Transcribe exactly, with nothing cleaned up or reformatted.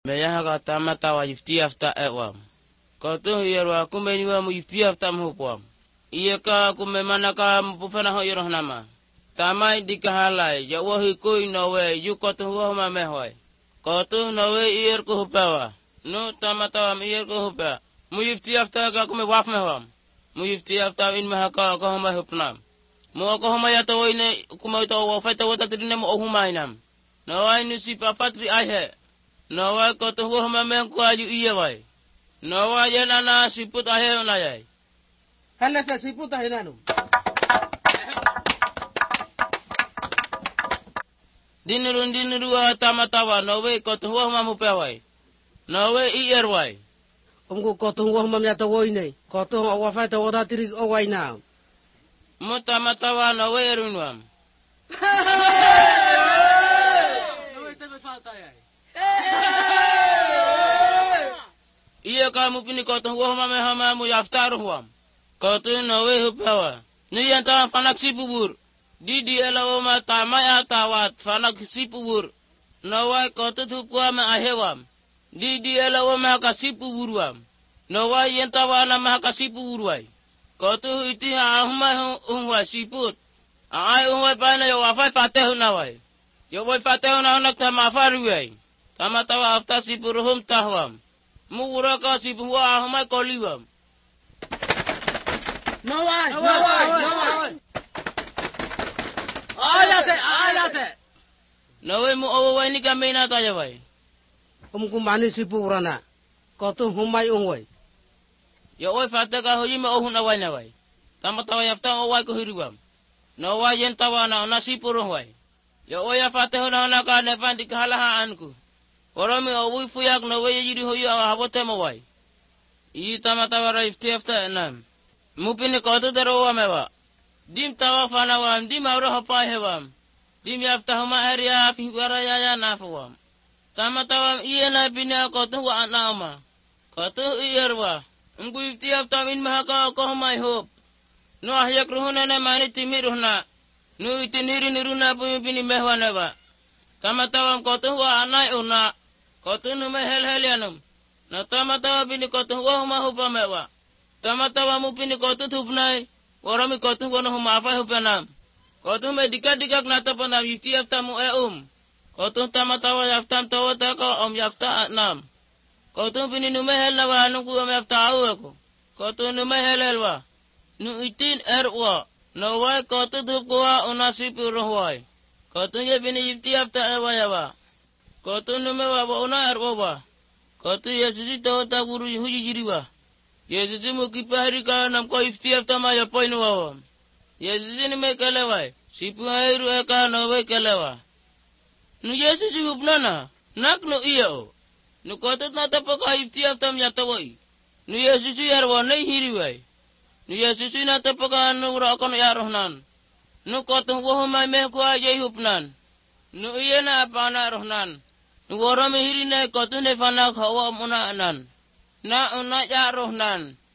Meyaha kata mata wa yifti afta ewam. Kotu yerwa kumeniwa mu yifti afta mhupwam. Iya ka kumemana ka mpufana ho yeroh nama. Tamai dikahalai ya wahi kui nawe yu kotu wa mamehoi. Kotu nawe iyer ko hupawa. No tamata wa iyer ko hupa. Mu yifti afta ka kume waf mehwam. Mu yifti afta in mahaka ka homa hupnam. Mu ka homa ya tawo ine kuma ito wa faita wa tatrine mo ohumainam. Nawa inu si pa fatri aihe. Nawa kotu wa homa mehko aju iya wai. Nawa yana na siput aihe unayai. Hala fa siput aihe nanu. Dinurun dinuru wa tamatawa nawe kotu wa homa mupewai. Nawe iyer wai. Umku kotu wa homa miyata woi nei. Kotu wa faita wa tatri o wai na. Mu tamatawa nawe erunwam. Nawe tebe falta yai. Iya kamu pini kotu wa homa mehama mu yaftaruhwam. Kotu nawe hupawa. Nuyan tawa fanak si bubur. Didi elawo ma tamaya tawat fanak si bubur. Nawa kotu hupwa ma ahewam. Didi elawo ma kasi buburwam. Nawa yen tawa na ma kasi buburwai. Kotu iti ha ahuma unwa siput. Ai unwa pana yo wafai fatehu nawai. Yo wai fatehu na honak tama faruwai. Tama tawa afta sipuruhum tahwam. Mugura ka sipuwa ahuma koliwam. Nawai, nawai, nawai. Ayate, ayate. Nawe mu awawai ni kamena tajawai. Umku mani sipurana. Kotu humai ungwai. Yo wai fateka hoyi ma ohun awai nawai. Tama tawa yafta awai ko hiriwam. Nawa yen tawa na nasipuruh wai. Yo wai fatehu na honaka nefan dikahalaha anku. Oromi awui fuyak nawe yiri hoyi awahabote mawai. Iyi tama tawa raifti afta enam. Mupini kotu derowa mewa. Dim tawa fanawam, dim auro hopai hewam. Dim yafta huma area afi warayaya nafuwam. Tama tawam iya na bina kotu wa anama. Kotu iyerwa. Mgu ifti afta min mahaka ko humai hop. No ahyak ruhuna na mani timi ruhna. No itiniri niruna puyu bini mehwa newa. Tama tawam kotu wa anai una. Kotu nume hel hel yanum. Na tama tawa bini kotu wa huma hupa mewa. Tama tawa mupini kotu thupnai. Warami kotu kono huma afai hupanam. Kotu me dika dikak nata panam ifti afta mu e um. Kotu tama tawa yaftam tawa taka om yafta atnam. Kotu bini nume hel na wa anu kuwa me yafta au ako. Kotu nume hel hel wa. Nu itin er wa. No wai kotu thup kuwa unasipi uruhwai. Kotu ye bini ifti afta ewa yawa. Kotu nume wa wa una er wa. Kotu yesusi tawa takuru huji jiriwa. Yesusi mukipahari ka namko ifti afta ma yapoinu wawa. Yesusi nume kelewai. Sipu hairu eka nawe kelewa. Nu Yesusi hupnana. Nak nu iya o. Nu kotot nata paka ifti afta miyatawai. Nu Yesusi yarwanai hiriwai. Nu Yesusi nata paka nu rakon yarohnan. Nu kotot wahumai mehku ajay hupnan. Nu iya na apana rohnan. Nu warami hirinai kotot nefanak hawa muna anan. Na una yarohnan.